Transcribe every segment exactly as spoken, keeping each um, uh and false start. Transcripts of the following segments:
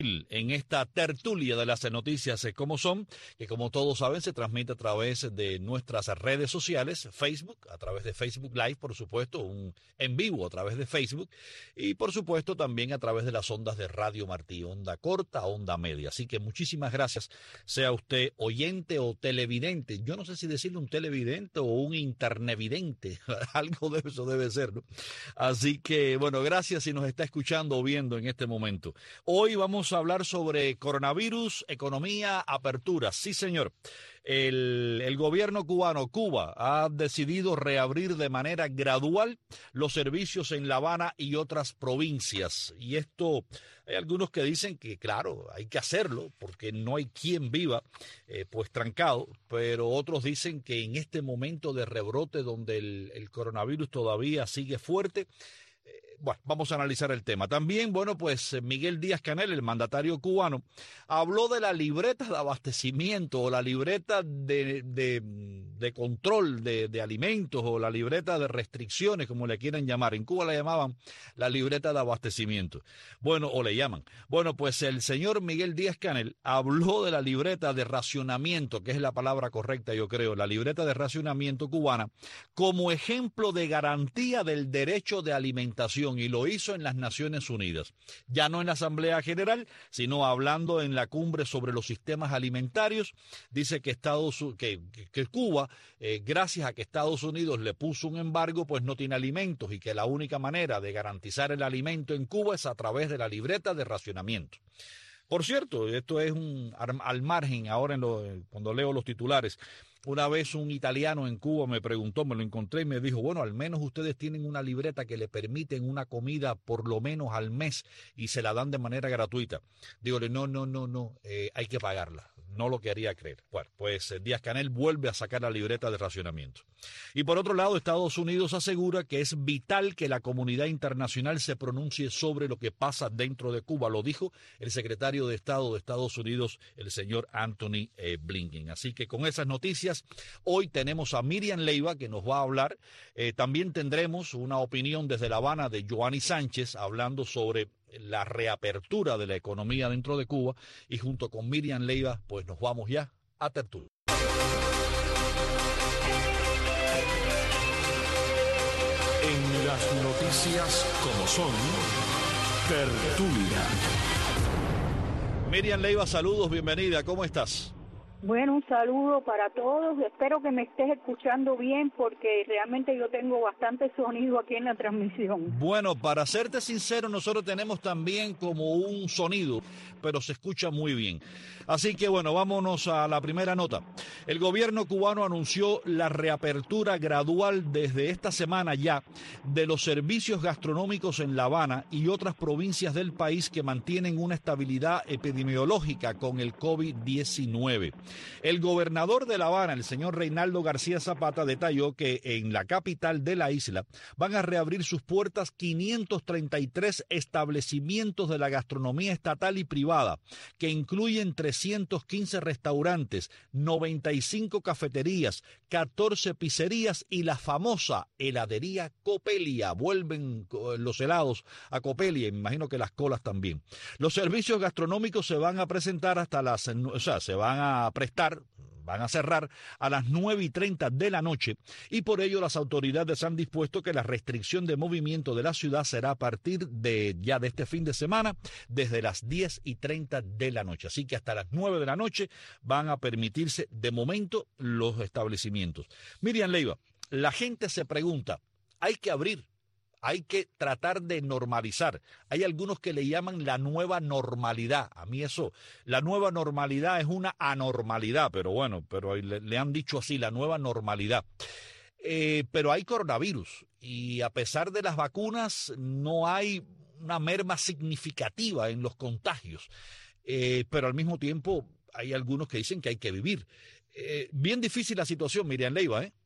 En esta tertulia de las noticias eh, como son, que como todos saben se transmite a través de nuestras redes sociales, Facebook, a través de Facebook Live, por supuesto, un en vivo a través de Facebook y por supuesto también a través de las ondas de Radio Martí, onda corta, onda media. Así que muchísimas gracias, sea usted oyente o televidente. Yo no sé si decirle un televidente o un internevidente, algo de eso debe ser, ¿no? Así que bueno, gracias si nos está escuchando o viendo en este momento. Hoy vamos a hablar sobre coronavirus, economía, apertura. Sí, señor. El, el gobierno cubano, Cuba, ha decidido reabrir de manera gradual los servicios en La Habana y otras provincias. Y esto, hay algunos que dicen que, claro, hay que hacerlo porque no hay quien viva eh, pues trancado, pero otros dicen que en este momento de rebrote donde el, el coronavirus todavía sigue fuerte, bueno, vamos a analizar el tema. También, bueno, pues Miguel Díaz-Canel, el mandatario cubano, habló de la libreta de abastecimiento o la libreta de, de, de control de, de alimentos o la libreta de restricciones, como le quieran llamar. En Cuba la llamaban la libreta de abastecimiento. Bueno, o le llaman. Bueno, pues el señor Miguel Díaz-Canel habló de la libreta de racionamiento, que es la palabra correcta, yo creo, la libreta de racionamiento cubana, como ejemplo de garantía del derecho de alimentación. Y lo hizo en las Naciones Unidas, ya no en la Asamblea General, sino hablando en la cumbre sobre los sistemas alimentarios. Dice que Estados que, que Cuba, eh, gracias a que Estados Unidos le puso un embargo, pues no tiene alimentos y que la única manera de garantizar el alimento en Cuba es a través de la libreta de racionamiento. Por cierto, esto es un al margen, ahora en lo, cuando leo los titulares. Una vez un italiano en Cuba me preguntó, me lo encontré y me dijo, bueno, al menos ustedes tienen una libreta que le permiten una comida por lo menos al mes y se la dan de manera gratuita. Dígole, no, no, no, no, eh, hay que pagarla. No lo quería creer. Bueno, pues Díaz-Canel vuelve a sacar la libreta de racionamiento. Y por otro lado, Estados Unidos asegura que es vital que la comunidad internacional se pronuncie sobre lo que pasa dentro de Cuba. Lo dijo el secretario de Estado de Estados Unidos, el señor Anthony eh, Blinken. Así que con esas noticias, hoy tenemos a Miriam Leiva que nos va a hablar. Eh, también tendremos una opinión desde La Habana de Joanny Sánchez hablando sobre la reapertura de la economía dentro de Cuba y junto con Miriam Leiva pues nos vamos ya a tertulia. En las noticias como son, tertulia. Miriam Leiva, saludos, bienvenida, ¿cómo estás? Bueno, un saludo para todos. Espero que me estés escuchando bien porque realmente yo tengo bastante sonido aquí en la transmisión. Bueno, para serte sincero, nosotros tenemos también como un sonido, pero se escucha muy bien. Así que bueno, vámonos a la primera nota. El gobierno cubano anunció la reapertura gradual desde esta semana ya de los servicios gastronómicos en La Habana y otras provincias del país que mantienen una estabilidad epidemiológica con el COVID diecinueve. El gobernador de La Habana, el señor Reinaldo García Zapata, detalló que en la capital de la isla van a reabrir sus puertas quinientos treinta y tres establecimientos de la gastronomía estatal y privada, que incluyen trescientos quince restaurantes, noventa y cinco cafeterías, catorce pizzerías y la famosa heladería Copelia. Vuelven los helados a Copelia, me imagino que las colas también. Los servicios gastronómicos se van a presentar hasta las, o sea, se van a prestar, van a cerrar a las nueve y treinta de la noche y por ello las autoridades han dispuesto que la restricción de movimiento de la ciudad será a partir de ya de este fin de semana desde las diez y treinta de la noche. Así que hasta las nueve de la noche van a permitirse de momento los establecimientos. Miriam Leiva, la gente se pregunta, ¿hay que abrir? Hay que tratar de normalizar. Hay algunos que le llaman la nueva normalidad. A mí eso, la nueva normalidad es una anormalidad, pero bueno, pero le, le han dicho así, la nueva normalidad. Eh, pero hay coronavirus y a pesar de las vacunas no hay una merma significativa en los contagios. Eh, pero al mismo tiempo hay algunos que dicen que hay que vivir. Eh, bien difícil la situación, Miriam Leiva, ¿eh?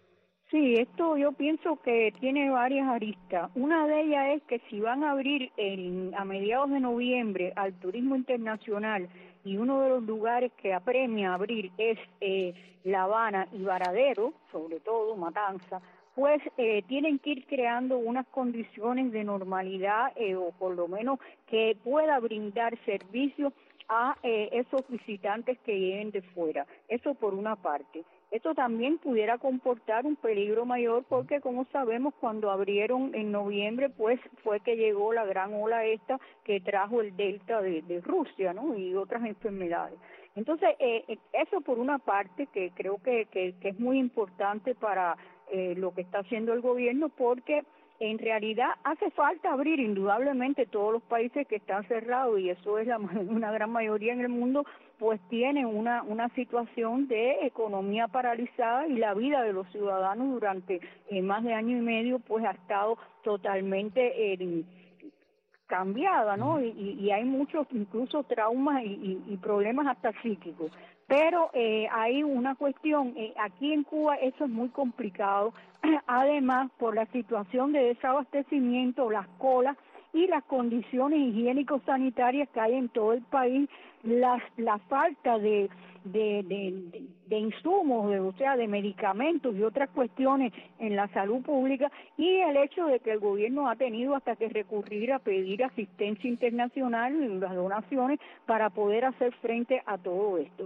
Sí, esto yo pienso que tiene varias aristas. Una de ellas es que si van a abrir en, a mediados de noviembre al turismo internacional y uno de los lugares que apremia abrir es eh, La Habana y Varadero, sobre todo Matanza, pues eh, tienen que ir creando unas condiciones de normalidad eh, o por lo menos que pueda brindar servicios a eh, esos visitantes que lleguen de fuera. Eso por una parte. Esto también pudiera comportar un peligro mayor porque, como sabemos, cuando abrieron en noviembre, pues fue que llegó la gran ola esta que trajo el Delta de, de Rusia, ¿no? Y otras enfermedades. Entonces, eh, eso por una parte que creo que, que, que es muy importante para eh, lo que está haciendo el gobierno, porque en realidad hace falta abrir indudablemente todos los países que están cerrados, y eso es la, una gran mayoría en el mundo, pues tienen una, una situación de economía paralizada y la vida de los ciudadanos durante eh, más de año y medio pues ha estado totalmente eh, cambiada, ¿no? Y, y hay muchos incluso traumas y, y, y problemas hasta psíquicos. Pero eh, hay una cuestión, eh, aquí en Cuba eso es muy complicado, además por la situación de desabastecimiento, las colas y las condiciones higiénico-sanitarias que hay en todo el país, las, la falta de, de, de, de insumos, de, o sea, de medicamentos y otras cuestiones en la salud pública, y el hecho de que el gobierno ha tenido hasta que recurrir a pedir asistencia internacional y las donaciones para poder hacer frente a todo esto.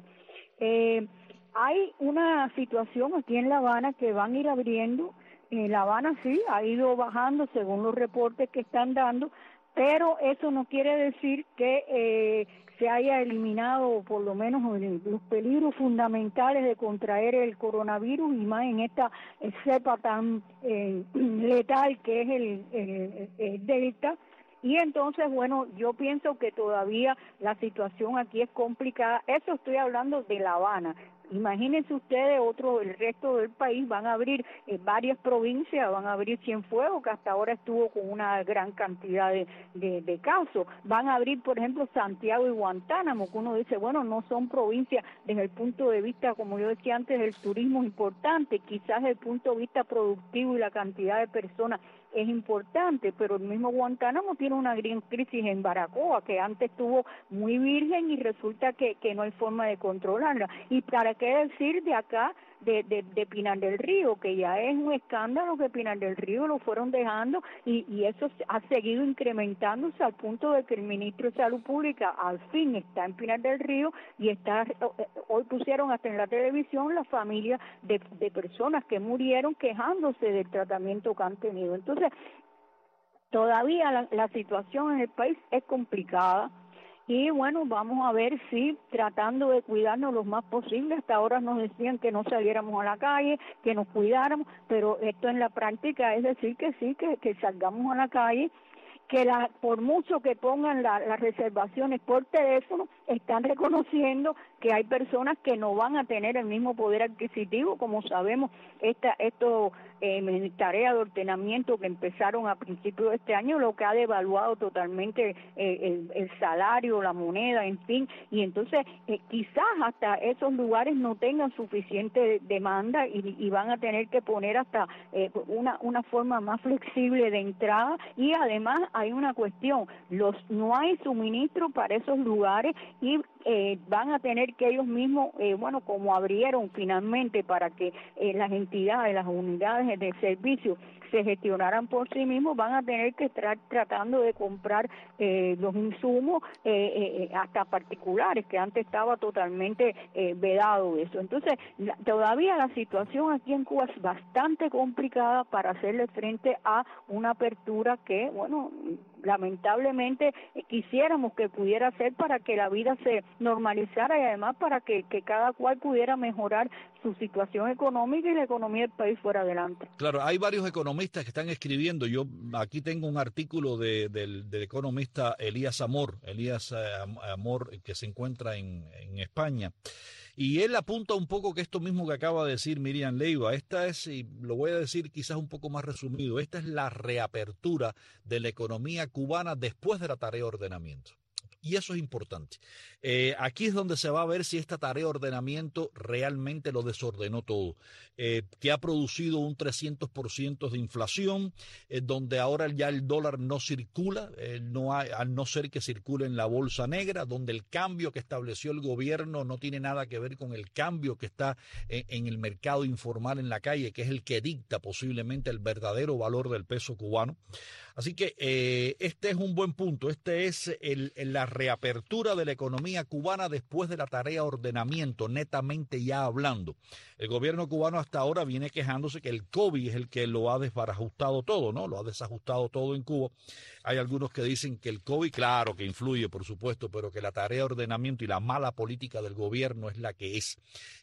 Eh, hay una situación aquí en La Habana que van a ir abriendo. En La Habana sí, ha ido bajando según los reportes que están dando, pero eso no quiere decir que eh, se haya eliminado por lo menos los peligros fundamentales de contraer el coronavirus, y más en esta cepa tan eh, letal que es el, el, el Delta. Y entonces, bueno, yo pienso que todavía la situación aquí es complicada. Eso estoy hablando de La Habana. Imagínense ustedes, otro, el resto del país van a abrir eh, varias provincias, van a abrir Cienfuegos, que hasta ahora estuvo con una gran cantidad de, de, de casos. Van a abrir, por ejemplo, Santiago y Guantánamo, que uno dice, bueno, no son provincias desde el punto de vista, como yo decía antes, del turismo importante, quizás desde el punto de vista productivo y la cantidad de personas es importante, pero el mismo Guantánamo tiene una gran crisis en Baracoa, que antes estuvo muy virgen y resulta que, que no hay forma de controlarla. Y para qué decir de acá, de, de, de Pinar del Río, que ya es un escándalo que Pinar del Río lo fueron dejando, y, y eso ha seguido incrementándose al punto de que el ministro de Salud Pública al fin está en Pinar del Río y está, hoy pusieron hasta en la televisión la familia de, de personas que murieron quejándose del tratamiento que han tenido. Entonces, todavía la, la situación en el país es complicada. Y bueno, vamos a ver si tratando de cuidarnos lo más posible, hasta ahora nos decían que no saliéramos a la calle, que nos cuidáramos, pero esto en la práctica es decir que sí, que, que salgamos a la calle, que la, por mucho que pongan la, las reservaciones por teléfono, están reconociendo que hay personas que no van a tener el mismo poder adquisitivo. Como sabemos, esta esto eh, tarea de ordenamiento que empezaron a principios de este año, lo que ha devaluado totalmente eh, el, el salario, la moneda, en fin, y entonces eh, quizás hasta esos lugares no tengan suficiente demanda y, y van a tener que poner hasta eh, una, una forma más flexible de entrada. Y además hay una cuestión, los no hay suministro para esos lugares y eh, van a tener que ellos mismos, eh, bueno, como abrieron finalmente para que eh, las entidades, las unidades de servicio se gestionaran por sí mismos, van a tener que estar tratando de comprar eh, los insumos eh, eh, hasta particulares, que antes estaba totalmente eh, vedado eso. Entonces, la, todavía la situación aquí en Cuba es bastante complicada para hacerle frente a una apertura que, bueno, lamentablemente eh, quisiéramos que pudiera ser para que la vida se normalizara y además para que, que cada cual pudiera mejorar su situación económica y la economía del país fuera adelante. Claro, hay varios economistas que están escribiendo. Yo aquí tengo un artículo de, del, del economista Elías Amor, Elías Amor, que se encuentra en, en España. Y él apunta un poco que esto mismo que acaba de decir Miriam Leiva, esta es, y lo voy a decir quizás un poco más resumido, esta es la reapertura de la economía cubana después de la tarea de ordenamiento. Y eso es importante. Eh, aquí es donde se va a ver si esta tarea de ordenamiento realmente lo desordenó todo, eh, que ha producido un trescientos por ciento de inflación, eh, donde ahora ya el dólar no circula, eh, no hay, al no ser que circule en la bolsa negra, donde el cambio que estableció el gobierno no tiene nada que ver con el cambio que está en, en el mercado informal en la calle, que es el que dicta posiblemente el verdadero valor del peso cubano. Así que eh, este es un buen punto, este es el, el, la reapertura de la economía cubana después de la tarea de ordenamiento, netamente ya hablando. El gobierno cubano hasta ahora viene quejándose que el COVID es el que lo ha desbarajustado todo, ¿no? Lo ha desajustado todo en Cuba. Hay algunos que dicen que el COVID, claro que influye, por supuesto, pero que la tarea de ordenamiento y la mala política del gobierno es la que es.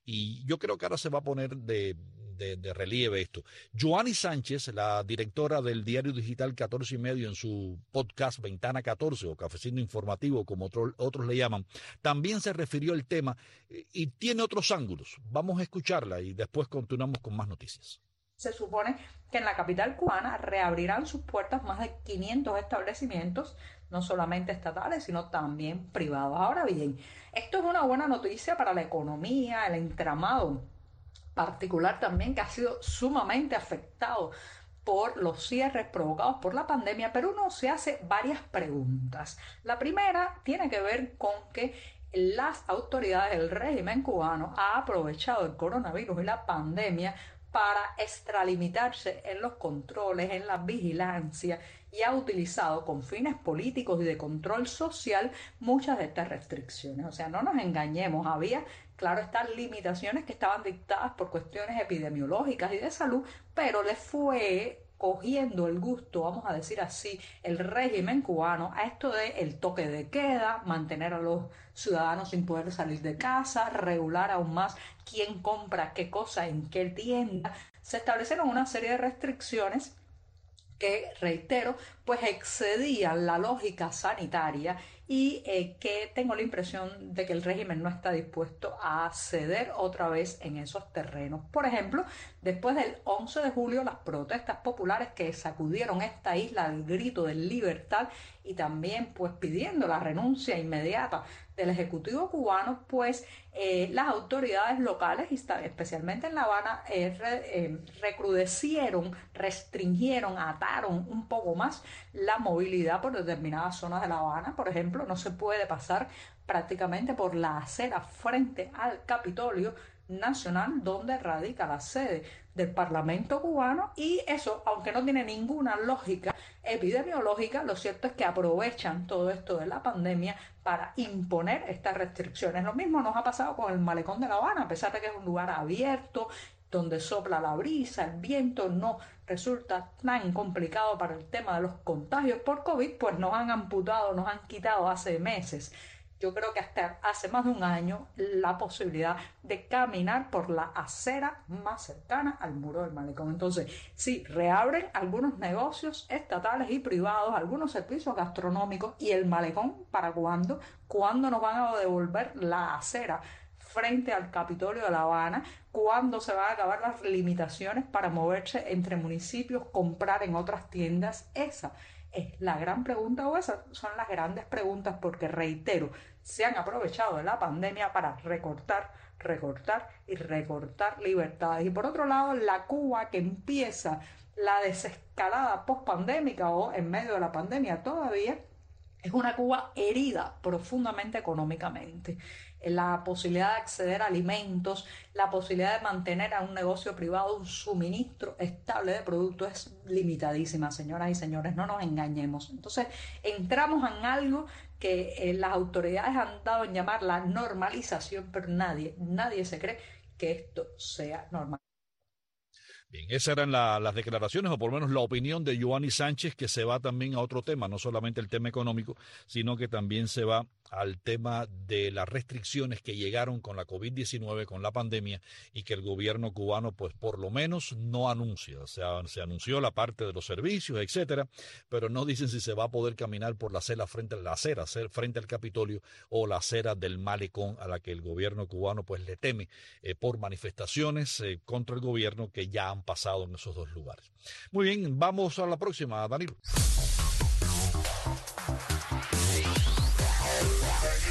Y yo creo que ahora se va a poner de... De, de relieve esto. Yoani Sánchez, la directora del diario digital catorce y medio, en su podcast Ventana catorce o Cafecito Informativo, como otro, otros le llaman, también se refirió al tema y tiene otros ángulos. Vamos a escucharla y después continuamos con más noticias. Se supone que en la capital cubana reabrirán sus puertas más de quinientos establecimientos, no solamente estatales, sino también privados. Ahora bien, esto es una buena noticia para la economía, el entramado particular también, que ha sido sumamente afectado por los cierres provocados por la pandemia, pero uno se hace varias preguntas. La primera tiene que ver con que las autoridades del régimen cubano han aprovechado el coronavirus y la pandemia para extralimitarse en los controles, en la vigilancia, y ha utilizado con fines políticos y de control social muchas de estas restricciones. O sea, no nos engañemos, había, claro, estas limitaciones que estaban dictadas por cuestiones epidemiológicas y de salud, pero le fue cogiendo el gusto, vamos a decir así, el régimen cubano a esto de el toque de queda, mantener a los ciudadanos sin poder salir de casa, regular aún más quién compra qué cosa en qué tienda. Se establecieron una serie de restricciones que, reitero, pues excedían la lógica sanitaria y eh, que tengo la impresión de que el régimen no está dispuesto a ceder otra vez en esos terrenos. Por ejemplo, después del once de julio, las protestas populares que sacudieron esta isla al grito de libertad y también pues pidiendo la renuncia inmediata del Ejecutivo cubano, pues eh, las autoridades locales, especialmente en La Habana, eh, re, eh, recrudecieron, restringieron, ataron un poco más la movilidad por determinadas zonas de La Habana. Por ejemplo, no se puede pasar prácticamente por la acera frente al Capitolio Nacional, donde radica la sede del Parlamento cubano, y eso, aunque no tiene ninguna lógica epidemiológica, lo cierto es que aprovechan todo esto de la pandemia para imponer estas restricciones. Lo mismo nos ha pasado con el Malecón de La Habana, a pesar de que es un lugar abierto, donde sopla la brisa, el viento, no resulta tan complicado para el tema de los contagios por COVID, pues nos han amputado, nos han quitado hace meses, yo creo que hasta hace más de un año, la posibilidad de caminar por la acera más cercana al muro del Malecón. Entonces, sí, reabren algunos negocios estatales y privados, algunos servicios gastronómicos, y el Malecón, ¿para cuándo? ¿Cuándo nos van a devolver la acera frente al Capitolio de La Habana? ¿Cuándo se van a acabar las limitaciones para moverse entre municipios, comprar en otras tiendas? Esa es la gran pregunta, o esas son las grandes preguntas, porque, reitero, se han aprovechado de la pandemia para recortar, recortar y recortar libertades. Y por otro lado, la Cuba que empieza la desescalada post-pandémica, o en medio de la pandemia todavía, es una Cuba herida profundamente económicamente. La posibilidad de acceder a alimentos, la posibilidad de mantener a un negocio privado un suministro estable de productos es limitadísima, señoras y señores, no nos engañemos. Entonces, entramos en algo que eh, las autoridades han dado en llamar la normalización, pero nadie, nadie se cree que esto sea normal. Bien, esas eran la, las declaraciones, o por lo menos la opinión de Yoani Sánchez, que se va también a otro tema, no solamente el tema económico, sino que también se va al tema de las restricciones que llegaron con la COVID diecinueve, con la pandemia, y que el gobierno cubano, pues por lo menos no anuncia. O sea, se anunció la parte de los servicios, etcétera, pero no dicen si se va a poder caminar por la acera frente a la acera, frente al Capitolio, o la acera del Malecón, a la que el gobierno cubano pues le teme eh, por manifestaciones eh, contra el gobierno que ya han pasado en esos dos lugares. Muy bien, vamos a la próxima, Danilo.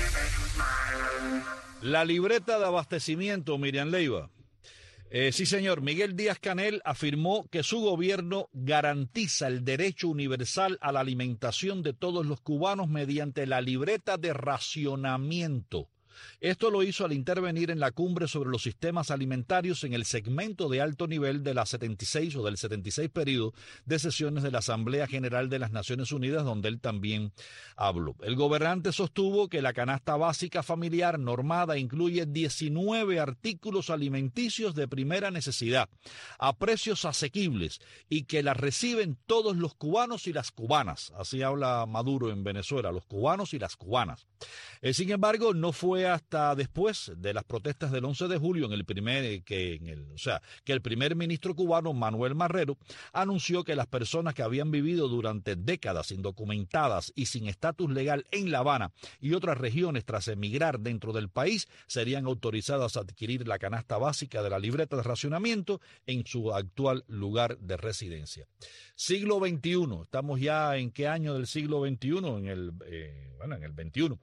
La libreta de abastecimiento, Miriam Leiva. Eh, sí, señor. Miguel Díaz-Canel afirmó que su gobierno garantiza el derecho universal a la alimentación de todos los cubanos mediante la libreta de racionamiento. Esto lo hizo al intervenir en la cumbre sobre los sistemas alimentarios en el segmento de alto nivel de la setenta y seis o del setenta y seis periodo de sesiones de la Asamblea General de las Naciones Unidas, donde él también habló. El gobernante sostuvo que la canasta básica familiar normada incluye diecinueve artículos alimenticios de primera necesidad a precios asequibles y que la reciben todos los cubanos y las cubanas. Así habla Maduro en Venezuela, los cubanos y las cubanas. Eh, sin embargo, no fue hasta después de las protestas del once de julio en el primer que en el, o sea, que el primer ministro cubano Manuel Marrero anunció que las personas que habían vivido durante décadas indocumentadas y sin estatus legal en La Habana y otras regiones tras emigrar dentro del país serían autorizadas a adquirir la canasta básica de la libreta de racionamiento en su actual lugar de residencia. Siglo veintiuno, estamos ya en qué año del siglo veintiuno, en el eh, bueno, en el veintiuno,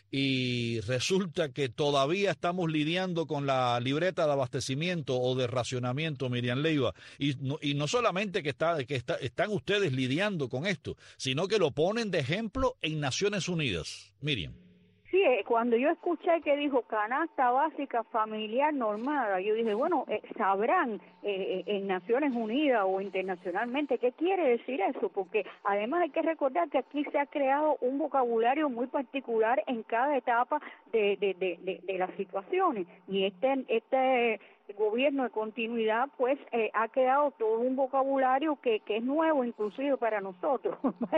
y resulta que todavía estamos lidiando con la libreta de abastecimiento o de racionamiento, Miriam Leiva, y no, y no solamente que, está, que está, están ustedes lidiando con esto, sino que lo ponen de ejemplo en Naciones Unidas. Miriam. Sí, cuando yo escuché que dijo canasta básica familiar normada, yo dije, bueno, eh, sabrán eh, en Naciones Unidas o internacionalmente qué quiere decir eso, porque además hay que recordar que aquí se ha creado un vocabulario muy particular en cada etapa de, de, de, de, de las situaciones, y este, este gobierno de continuidad pues eh, ha creado todo un vocabulario que, que es nuevo inclusive para nosotros.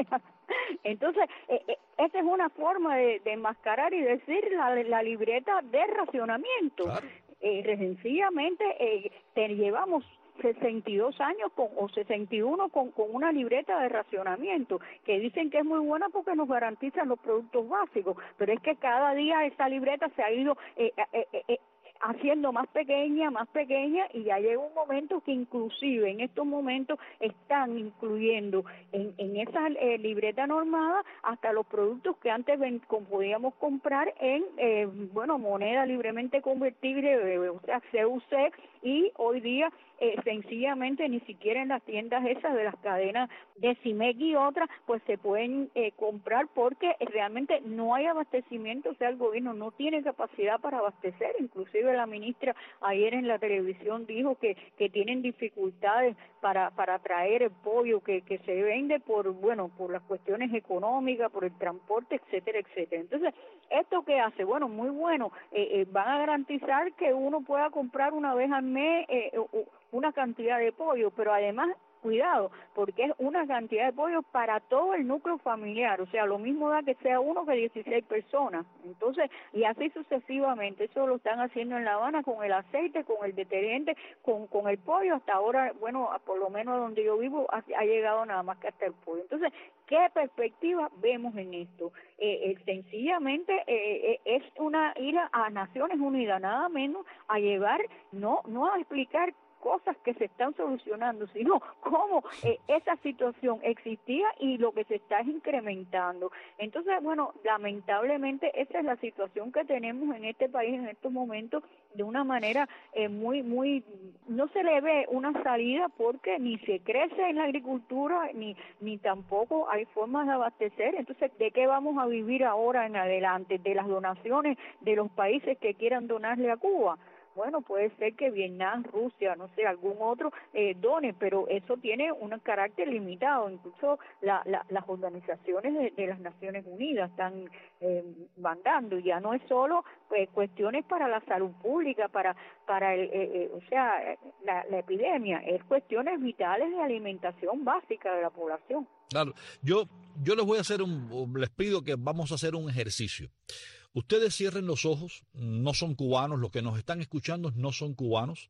Entonces, eh, eh, esa es una forma de, de enmascarar y decir la, la libreta de racionamiento. Claro. Eh, sencillamente eh, te llevamos sesenta y dos años con, o sesenta y uno con, con una libreta de racionamiento que dicen que es muy buena porque nos garantizan los productos básicos, pero es que cada día esa libreta se ha ido eh, eh, eh, eh, haciendo más pequeña, más pequeña, y ya llega un momento que inclusive en estos momentos están incluyendo en, en esa eh, libreta normada hasta los productos que antes ven, com, podíamos comprar en, eh, bueno, moneda libremente convertible, eh, o sea, C U C, y hoy día eh, sencillamente ni siquiera en las tiendas esas de las cadenas de Cimec y otras, pues se pueden eh, comprar porque realmente no hay abastecimiento, o sea, el gobierno no tiene capacidad para abastecer. Inclusive la ministra ayer en la televisión dijo que, que tienen dificultades para, para traer el pollo que, que se vende por, bueno, por las cuestiones económicas, por el transporte, etcétera, etcétera. Entonces, ¿esto qué hace? Bueno, muy bueno, eh, eh, van a garantizar que uno pueda comprar una vez al mes eh, una cantidad de pollo, pero además, cuidado, porque es una cantidad de pollo para todo el núcleo familiar, o sea, lo mismo da que sea uno que dieciséis personas. Entonces, y así sucesivamente. Eso lo están haciendo en La Habana con el aceite, con el detergente, con, con el pollo. Hasta ahora, bueno, por lo menos donde yo vivo, ha, ha llegado nada más que hasta el pollo. Entonces, ¿qué perspectiva vemos en esto? Eh, eh, sencillamente eh, eh, es una ir a, a Naciones Unidas, nada menos a llevar, no, no a explicar cosas que se están solucionando, sino cómo eh, esa situación existía y lo que se está es incrementando. Entonces, bueno, lamentablemente esa es la situación que tenemos en este país en estos momentos, de una manera eh, muy, muy, no se le ve una salida porque ni se crece en la agricultura, ni, ni tampoco hay formas de abastecer. Entonces, ¿de qué vamos a vivir ahora en adelante? ¿De las donaciones de los países que quieran donarle a Cuba? Bueno, puede ser que Vietnam, Rusia, no sé, algún otro eh, done, pero eso tiene un carácter limitado. Incluso la, la, las organizaciones de, de las Naciones Unidas están eh, mandando. Ya no es solo pues, cuestiones para la salud pública, para para el, eh, eh, o sea, la, la epidemia, es cuestiones vitales de alimentación básica de la población. Claro, yo yo les voy a hacer un, les pido que vamos a hacer un ejercicio. Ustedes cierren los ojos, no son cubanos, los que nos están escuchando no son cubanos,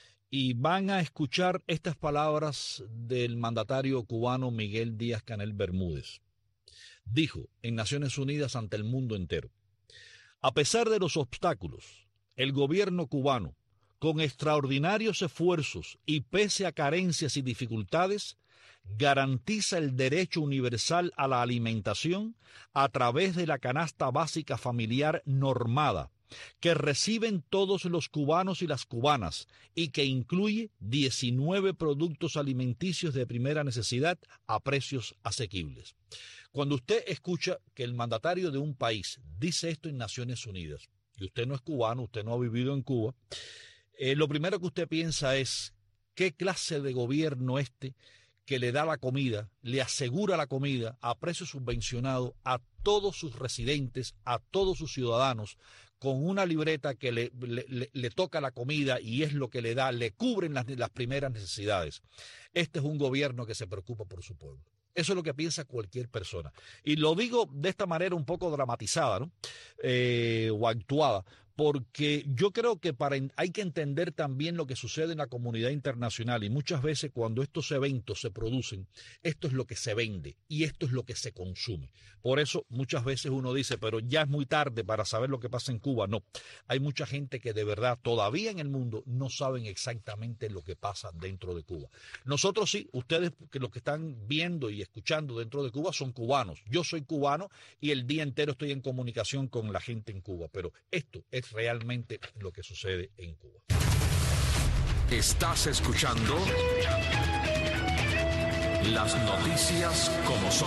y van a escuchar estas palabras del mandatario cubano Miguel Díaz-Canel Bermúdez. Dijo en Naciones Unidas ante el mundo entero: a pesar de los obstáculos, el gobierno cubano, con extraordinarios esfuerzos y pese a carencias y dificultades, garantiza el derecho universal a la alimentación a través de la canasta básica familiar normada, que reciben todos los cubanos y las cubanas y que incluye diecinueve productos alimenticios de primera necesidad a precios asequibles. Cuando usted escucha que el mandatario de un país dice esto en Naciones Unidas, y usted no es cubano, usted no ha vivido en Cuba, eh, lo primero que usted piensa es qué clase de gobierno este que le da la comida, le asegura la comida a precio subvencionado a todos sus residentes, a todos sus ciudadanos, con una libreta que le, le, le, le toca la comida y es lo que le da, le cubren las, las primeras necesidades. Este es un gobierno que se preocupa por su pueblo. Eso es lo que piensa cualquier persona. Y lo digo de esta manera un poco dramatizada, ¿no? Eh, o actuada, porque yo creo que para, hay que entender también lo que sucede en la comunidad internacional y muchas veces cuando estos eventos se producen, esto es lo que se vende y esto es lo que se consume. Por eso muchas veces uno dice, pero ya es muy tarde para saber lo que pasa en Cuba. No, hay mucha gente que de verdad todavía en el mundo no saben exactamente lo que pasa dentro de Cuba. Nosotros sí, ustedes que los que están viendo y escuchando dentro de Cuba son cubanos. Yo soy cubano y el día entero estoy en comunicación con la gente en Cuba, pero esto es realmente lo que sucede en Cuba. Estás escuchando las noticias como son.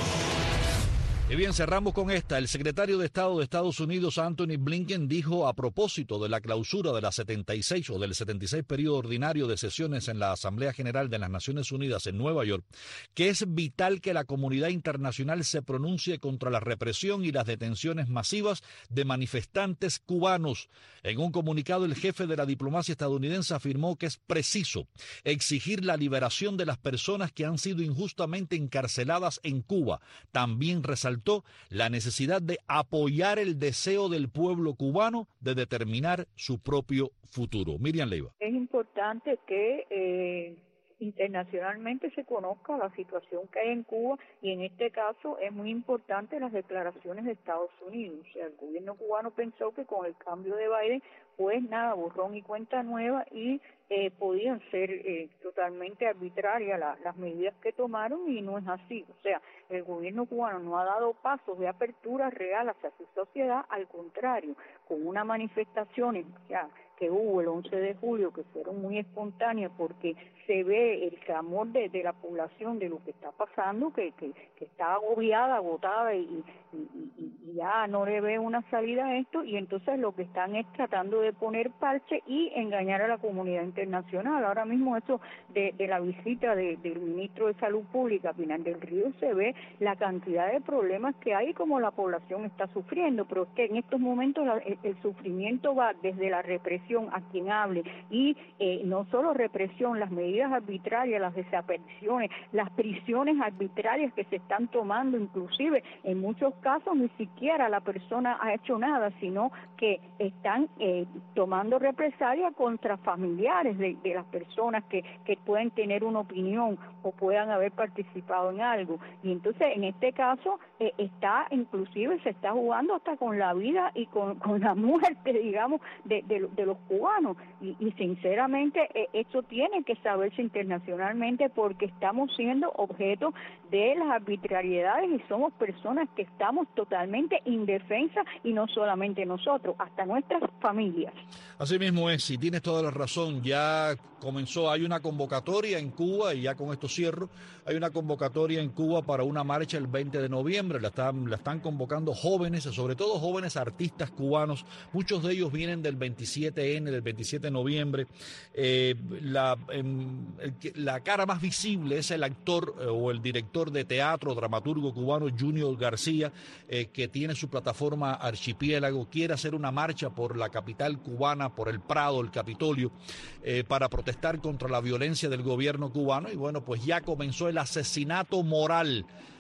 Y bien, cerramos con esta. El secretario de Estado de Estados Unidos, Anthony Blinken, dijo a propósito de la clausura de la setenta y seis o del setenta y seis periodo ordinario de sesiones en la Asamblea General de las Naciones Unidas en Nueva York, que es vital que la comunidad internacional se pronuncie contra la represión y las detenciones masivas de manifestantes cubanos. En un comunicado, el jefe de la diplomacia estadounidense afirmó que es preciso exigir la liberación de las personas que han sido injustamente encarceladas en Cuba. También resaltó la necesidad de apoyar el deseo del pueblo cubano de determinar su propio futuro. Miriam Leiva. Es importante que eh, internacionalmente se conozca la situación que hay en Cuba y en este caso es muy importante las declaraciones de Estados Unidos. O sea, el gobierno cubano pensó que con el cambio de Biden, pues nada, borrón y cuenta nueva y eh, podían ser eh, totalmente arbitrarias la, las medidas que tomaron y no es así. O sea, el gobierno cubano no ha dado pasos de apertura real hacia su sociedad, al contrario, con unas manifestaciones ya que hubo el once de julio que fueron muy espontáneas porque se ve el clamor de, de la población de lo que está pasando, que, que, que está agobiada, agotada y, y, y, y ya no le ve una salida a esto y entonces lo que están es tratando de poner parche y engañar a la comunidad internacional. Ahora mismo eso de, de la visita de, del ministro de Salud Pública, Pinar del Río, se ve la cantidad de problemas que hay y cómo la población está sufriendo, pero es que en estos momentos la, el, el sufrimiento va desde la represión a quien hable y eh, no solo represión, las medidas arbitrarias, las desapariciones, las prisiones arbitrarias que se están tomando, inclusive en muchos casos ni siquiera la persona ha hecho nada, sino que están eh, tomando represalias contra familiares de, de las personas que, que pueden tener una opinión o puedan haber participado en algo. Y entonces en este caso eh, está, inclusive se está jugando hasta con la vida y con, con la muerte, digamos, de, de, de los cubanos y, y sinceramente eh, esto tiene que saberse internacionalmente porque estamos siendo objeto de las arbitrariedades y somos personas que estamos totalmente indefensas y no solamente nosotros, hasta nuestras familias. Así mismo es, y tienes toda la razón, ya comenzó, hay una convocatoria en Cuba y ya con esto cierro, hay una convocatoria en Cuba para una marcha el veinte de noviembre, la están, la están convocando jóvenes, sobre todo jóvenes artistas cubanos, muchos de ellos vienen del veintisiete ene, del veintisiete de noviembre, eh, la, eh, el, la cara más visible es el actor eh, o el director de teatro, dramaturgo cubano Junior García, eh, que tiene su plataforma Archipiélago, quiere hacer una marcha por la capital cubana, por el Prado, el Capitolio, eh, para protestar contra la violencia del gobierno cubano y bueno, pues ya comenzó el asesinato moral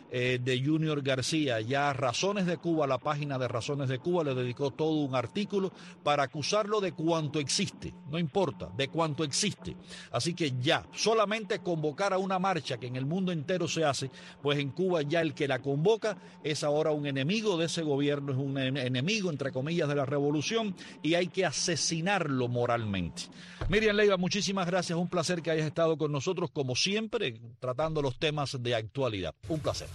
eh, de Junior García. Ya Razones de Cuba, la página de Razones de Cuba, le dedicó todo un artículo para acusarlo de cuanto existe, no importa, de cuanto existe. Así que ya, solamente convocar a una marcha que en el mundo entero se hace, pues en Cuba ya el que la convoca es ahora un enemigo de ese gobierno, es un enemigo, entre comillas, de la revolución, y hay que asesinarlo moralmente. Miriam Leiva, muchísimas gracias, un placer que hayas estado con nosotros, como siempre, tratando los temas de actualidad. Un placer.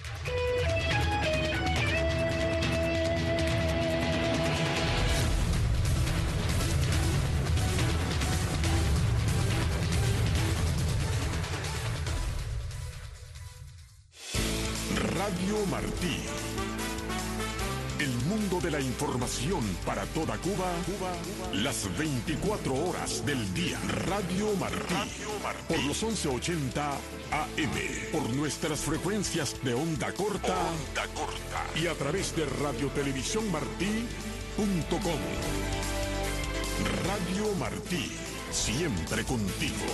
Radio Martí. El mundo de la información para toda Cuba, Cuba, las veinticuatro horas del día. Radio Martí. Radio Martí. Por los once ochenta A M. Por nuestras frecuencias de onda corta. Onda corta. Y a través de radio televisión martí punto com. Radio Martí. Siempre contigo.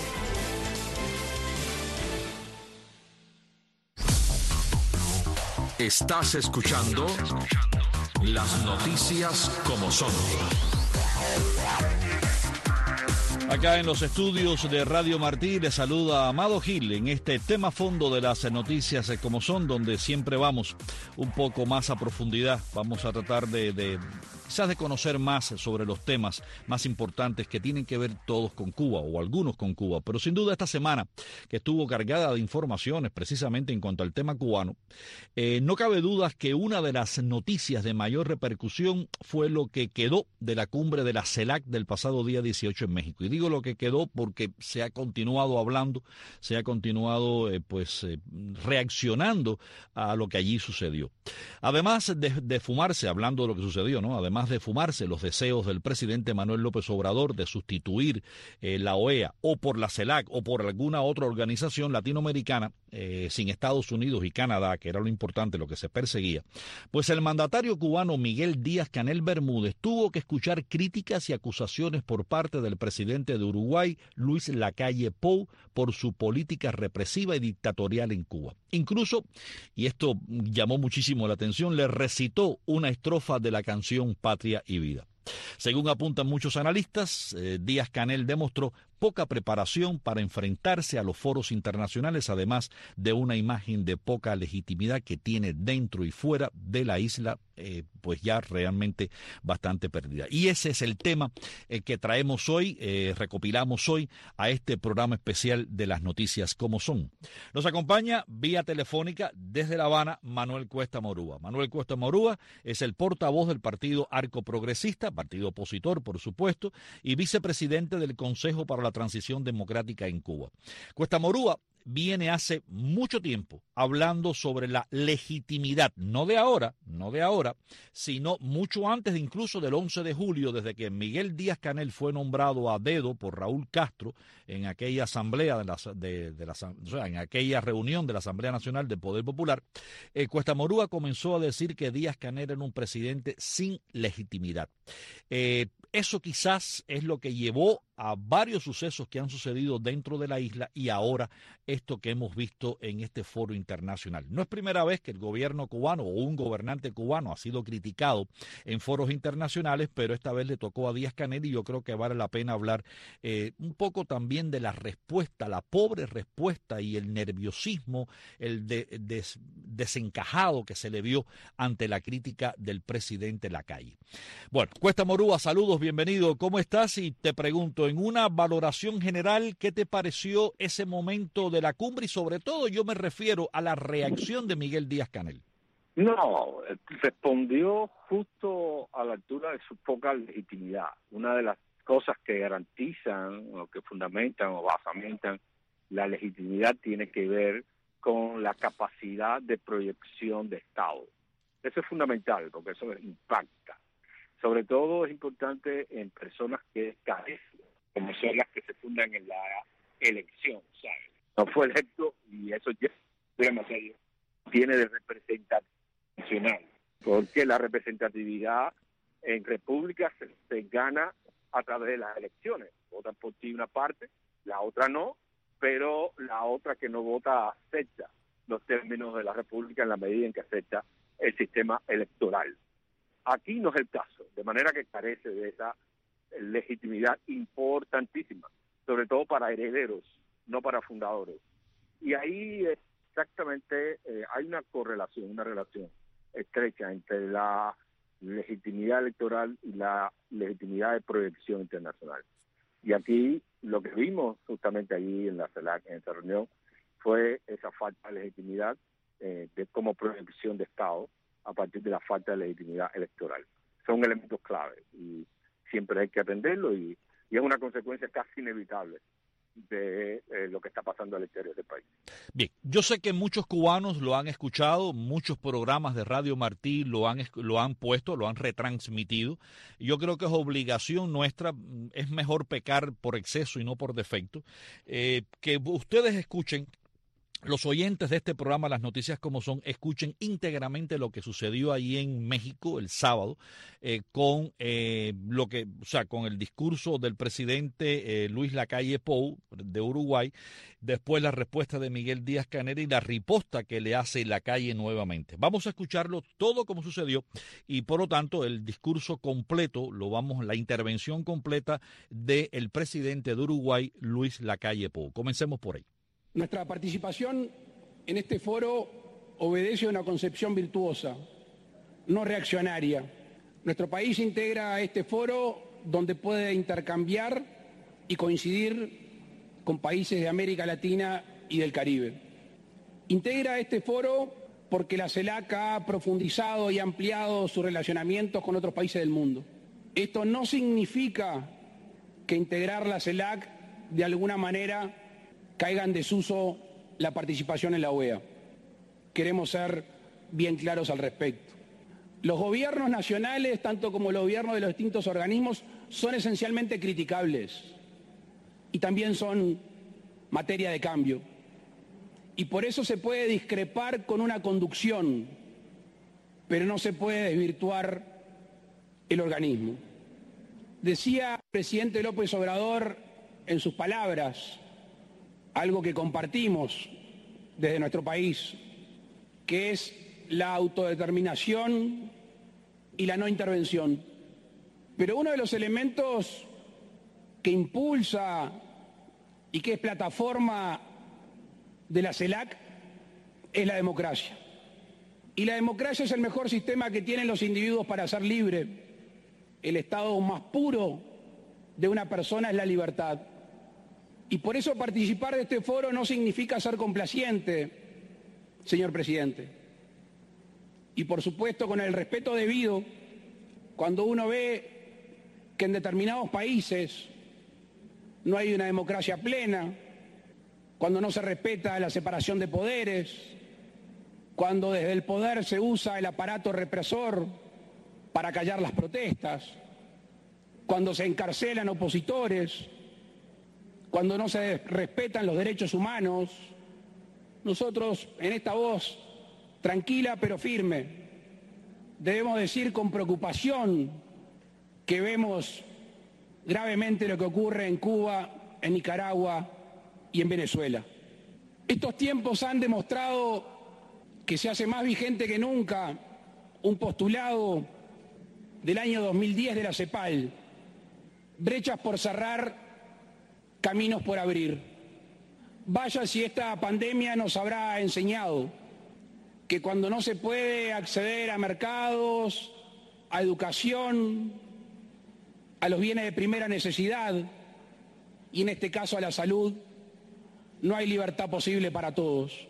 Estás escuchando las noticias como son. Acá en los estudios de Radio Martí les saluda Amado Gil en este tema fondo de las noticias como son, donde siempre vamos un poco más a profundidad. Vamos a tratar de, de quizás de conocer más sobre los temas más importantes que tienen que ver todos con Cuba o algunos con Cuba. Pero sin duda esta semana, que estuvo cargada de informaciones precisamente en cuanto al tema cubano, eh, no cabe duda que una de las noticias de mayor repercusión fue lo que quedó de la cumbre de la CELAC del pasado día dieciocho en México. Y digo lo que quedó porque se ha continuado hablando, se ha continuado eh, pues eh, reaccionando a lo que allí sucedió. Además de, de fumarse, hablando de lo que sucedió, ¿no? Además de fumarse los deseos del presidente Manuel López Obrador de sustituir eh, la O E A o por la CELAC o por alguna otra organización latinoamericana eh, sin Estados Unidos y Canadá, que era lo importante, lo que se perseguía, pues el mandatario cubano Miguel Díaz-Canel Bermúdez tuvo que escuchar críticas y acusaciones por parte del presidente de Uruguay, Luis Lacalle Pou, por su política represiva y dictatorial en Cuba. Incluso, y esto llamó muchísimo la atención, le recitó una estrofa de la canción Patria y Vida. Según apuntan muchos analistas, eh, Díaz-Canel demostró poca preparación para enfrentarse a los foros internacionales, además de una imagen de poca legitimidad que tiene dentro y fuera de la isla, eh, pues ya realmente bastante perdida. Y ese es el tema eh, que traemos hoy, eh, recopilamos hoy a este programa especial de las noticias como son. Nos acompaña vía telefónica desde La Habana Manuel Cuesta Morúa. Manuel Cuesta Morúa es el portavoz del Partido Arco Progresista, partido opositor por supuesto, y vicepresidente del Consejo para la Transición Democrática en Cuba. Cuesta Morúa viene hace mucho tiempo hablando sobre la legitimidad, no de ahora, no de ahora, sino mucho antes de incluso del once de julio, desde que Miguel Díaz-Canel fue nombrado a dedo por Raúl Castro en aquella asamblea de la, de, de la, o sea, en aquella reunión de la Asamblea Nacional del Poder Popular. eh, Cuesta Morúa comenzó a decir que Díaz-Canel era un presidente sin legitimidad. Eh, Eso quizás es lo que llevó a varios sucesos que han sucedido dentro de la isla y ahora esto que hemos visto en este foro internacional. No es primera vez que el gobierno cubano o un gobernante cubano ha sido criticado en foros internacionales, pero esta vez le tocó a Díaz-Canel y yo creo que vale la pena hablar eh, un poco también de la respuesta, la pobre respuesta y el nerviosismo, el de, des, desencajado que se le vio ante la crítica del presidente Lacalle. Bueno, Cuesta Morúa, saludos, bienvenido. ¿Cómo estás? Y te pregunto, en una valoración general, ¿qué te pareció ese momento de la cumbre? Y sobre todo yo me refiero a la reacción de Miguel Díaz-Canel. No, respondió justo a la altura de su poca legitimidad. Una de las cosas que garantizan o que fundamentan o basamentan la legitimidad tiene que ver con la capacidad de proyección de Estado. Eso es fundamental porque eso impacta. Sobre todo es importante en personas que carecen, como son las que se fundan en la elección, ¿sabes? No fue electo y eso ya demasiado tiene de representatividad nacional, porque la representatividad en repúblicas se, se gana a través de las elecciones. Votan por ti una parte, la otra no, pero la otra que no vota acepta. los términos de la República en la medida en que acepta el sistema electoral. Aquí no es el caso, de manera que carece de esa legitimidad importantísima, sobre todo para herederos, no para fundadores. Y ahí exactamente eh, hay una correlación, una relación estrecha entre la legitimidad electoral y la legitimidad de proyección internacional. Y aquí lo que vimos justamente allí en la CELAC, en esa reunión, fue esa falta de legitimidad eh, de como proyección de Estado a partir de la falta de legitimidad electoral. Son elementos clave y siempre hay que atenderlo y, y es una consecuencia casi inevitable de eh, lo que está pasando al exterior del país. Bien, yo sé que muchos cubanos lo han escuchado, muchos programas de Radio Martí lo han, lo han puesto, lo han retransmitido. Yo creo que es obligación nuestra, es mejor pecar por exceso y no por defecto, eh, que ustedes escuchen. Los oyentes de este programa, Las Noticias Como Son, escuchen íntegramente lo que sucedió ahí en México el sábado eh, con eh, lo que, o sea, con el discurso del presidente eh, Luis Lacalle Pou de Uruguay, después la respuesta de Miguel Díaz-Canel y la riposta que le hace Lacalle nuevamente. Vamos a escucharlo todo como sucedió y por lo tanto el discurso completo, lo vamos, la intervención completa del presidente de Uruguay, Luis Lacalle Pou. Comencemos por ahí. Nuestra participación en este foro obedece a una concepción virtuosa, no reaccionaria. Nuestro país integra a este foro donde puede intercambiar y coincidir con países de América Latina y del Caribe. Integra a este foro porque la CELAC ha profundizado y ampliado sus relacionamientos con otros países del mundo. Esto no significa que integrar la CELAC de alguna manera caiga en desuso la participación en la O E A. Queremos ser bien claros al respecto. Los gobiernos nacionales, tanto como los gobiernos de los distintos organismos, son esencialmente criticables y también son materia de cambio. Y por eso se puede discrepar con una conducción, pero no se puede desvirtuar el organismo. Decía el presidente López Obrador en sus palabras, algo que compartimos desde nuestro país, que es la autodeterminación y la no intervención. Pero uno de los elementos que impulsa y que es plataforma de la CELAC es la democracia. Y la democracia es el mejor sistema que tienen los individuos para ser libres. El estado más puro de una persona es la libertad. Y por eso participar de este foro no significa ser complaciente, señor presidente. Y por supuesto, con el respeto debido, cuando uno ve que en determinados países no hay una democracia plena, cuando no se respeta la separación de poderes, cuando desde el poder se usa el aparato represor para callar las protestas, cuando se encarcelan opositores, cuando no se respetan los derechos humanos, nosotros en esta voz tranquila pero firme debemos decir con preocupación que vemos gravemente lo que ocurre en Cuba, en Nicaragua y en Venezuela. Estos tiempos han demostrado que se hace más vigente que nunca un postulado del año dos mil diez de la CEPAL, brechas por cerrar, caminos por abrir. Vaya si esta pandemia nos habrá enseñado que cuando no se puede acceder a mercados, a educación, a los bienes de primera necesidad, y en este caso a la salud, no hay libertad posible para todos.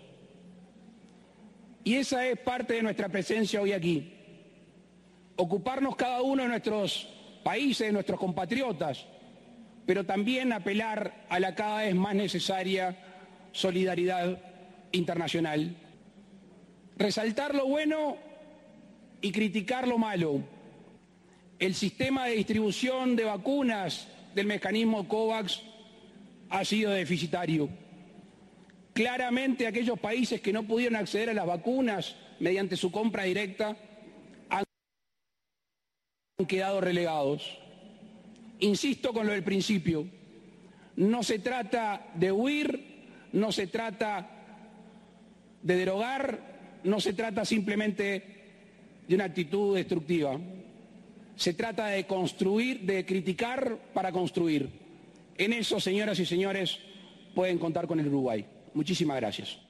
Y esa es parte de nuestra presencia hoy aquí. Ocuparnos cada uno de nuestros países, de nuestros compatriotas, pero también apelar a la cada vez más necesaria solidaridad internacional. Resaltar lo bueno y criticar lo malo. El sistema de distribución de vacunas del mecanismo COVAX ha sido deficitario. Claramente aquellos países que no pudieron acceder a las vacunas mediante su compra directa han quedado relegados. Insisto con lo del principio, no se trata de huir, no se trata de derogar no se trata simplemente de una actitud destructiva. Se trata de construir, de criticar para construir. En eso, señoras y señores, pueden contar con el Uruguay. Muchísimas gracias.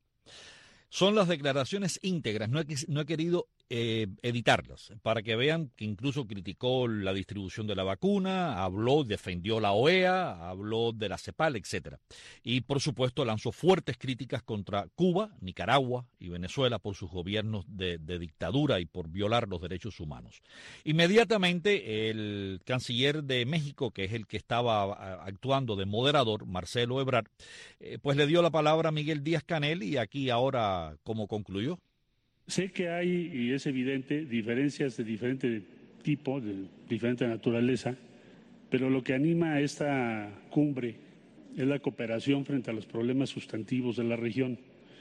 Son las declaraciones íntegras, no he, no he querido eh, editarlas, para que vean que incluso criticó la distribución de la vacuna, habló, defendió la O E A, habló de la CEPAL, etcétera. Y por supuesto lanzó fuertes críticas contra Cuba, Nicaragua y Venezuela por sus gobiernos de, de dictadura y por violar los derechos humanos. Inmediatamente el canciller de México, que es el que estaba actuando de moderador, Marcelo Ebrard, eh, pues le dio la palabra a Miguel Díaz-Canel y aquí ahora, ¿cómo concluyó? Sé que hay, y es evidente, diferencias de diferente tipo, de diferente naturaleza, pero lo que anima a esta cumbre es la cooperación frente a los problemas sustantivos de la región.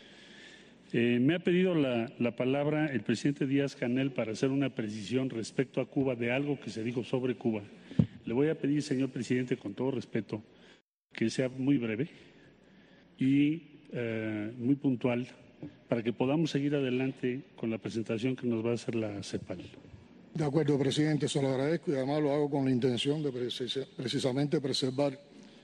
Eh, me ha pedido la, la palabra el presidente Díaz-Canel para hacer una precisión respecto a Cuba de algo que se dijo sobre Cuba. Le voy a pedir, señor presidente, con todo respeto, que sea muy breve y eh, muy puntual, para que podamos seguir adelante con la presentación que nos va a hacer la CEPAL. De acuerdo, presidente, se lo agradezco y además lo hago con la intención de precis- precisamente preservar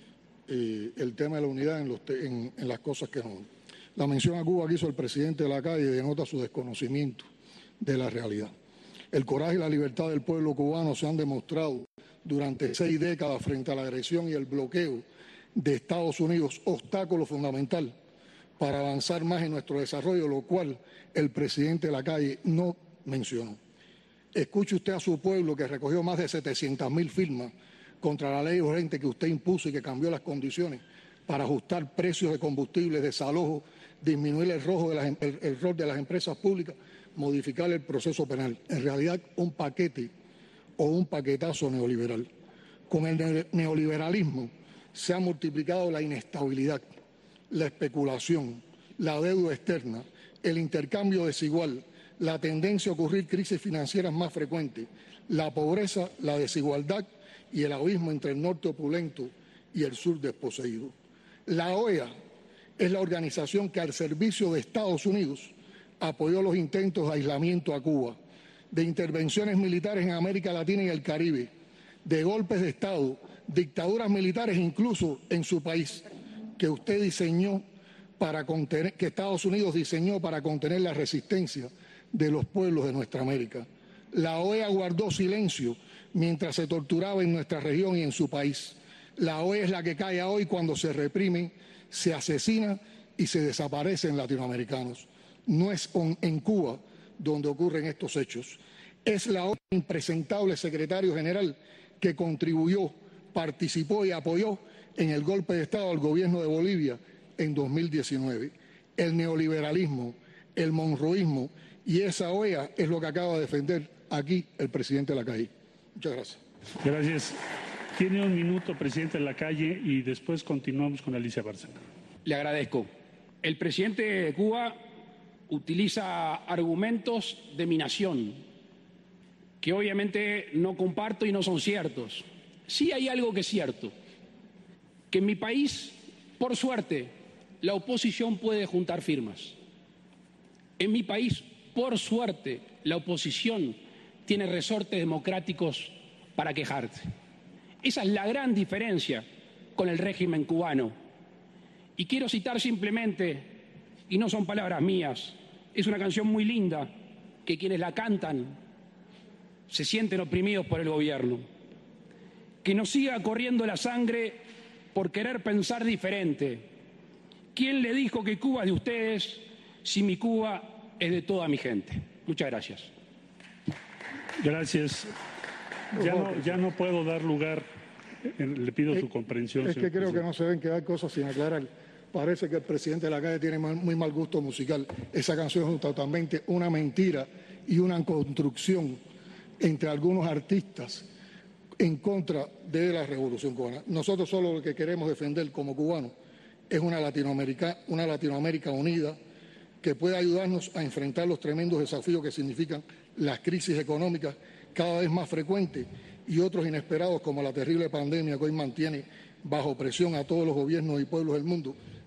eh, el tema de la unidad en, los te- en, en las cosas que no. La mención a Cuba que hizo el presidente de la calle denota su desconocimiento de la realidad. El coraje y la libertad del pueblo cubano se han demostrado durante seis décadas frente a la agresión y el bloqueo de Estados Unidos, obstáculo fundamental para avanzar más en nuestro desarrollo, lo cual el presidente de la calle no mencionó. Escuche usted a su pueblo que recogió más de setecientas mil firmas contra la ley urgente que usted impuso y que cambió las condiciones para ajustar precios de combustibles, desalojo, disminuir el, rojo de las, el, el rol de las empresas públicas, modificar el proceso penal. En realidad, un paquete o un paquetazo neoliberal. Con el neoliberalismo se ha multiplicado la inestabilidad, la especulación, la deuda externa, el intercambio desigual, la tendencia a ocurrir crisis financieras más frecuentes, la pobreza, la desigualdad y el abismo entre el norte opulento y el sur desposeído. La O E A es la organización que al servicio de Estados Unidos apoyó los intentos de aislamiento a Cuba, de intervenciones militares en América Latina y el Caribe, de golpes de Estado, dictaduras militares incluso en su país, que usted diseñó para contener, que Estados Unidos diseñó para contener la resistencia de los pueblos de nuestra América. La O E A guardó silencio mientras se torturaba en nuestra región y en su país. La O E A es la que calla hoy cuando se reprimen, se asesina y se desaparecen latinoamericanos. No es en Cuba donde ocurren estos hechos. Es la O E A, impresentable secretario general, que contribuyó, participó y apoyó en el golpe de Estado al gobierno de Bolivia en dos mil diecinueve. El neoliberalismo, el monroísmo y esa O E A es lo que acaba de defender aquí el presidente de la calle. Muchas gracias. Gracias. Tiene un minuto, presidente de la calle, y después continuamos con Alicia Bárcena. Le agradezco. El presidente de Cuba utiliza argumentos de mi nación, que obviamente no comparto y no son ciertos. Sí hay algo que es cierto, que en mi país, por suerte, la oposición puede juntar firmas. En mi país, por suerte, la oposición tiene resortes democráticos para quejarse. Esa es la gran diferencia con el régimen cubano. Y quiero citar simplemente, y no son palabras mías, es una canción muy linda que quienes la cantan se sienten oprimidos por el gobierno. Que nos siga corriendo la sangre por querer pensar diferente. ¿Quién le dijo que Cuba es de ustedes si mi Cuba es de toda mi gente? Muchas gracias. Gracias. Ya no, ya no puedo dar lugar. Le pido es, su comprensión. Es que creo presidente. que no se deben quedar cosas sin aclarar. Parece que el presidente de la calle tiene muy mal gusto musical. Esa canción es totalmente una mentira y una construcción entre algunos artistas en contra de la Revolución Cubana. Nosotros solo lo que queremos defender como cubanos es una Latinoamérica, una Latinoamérica unida que pueda ayudarnos a enfrentar los tremendos desafíos que significan las crisis económicas cada vez más frecuentes y otros inesperados como la terrible pandemia que hoy mantiene bajo presión a todos los gobiernos y pueblos del mundo,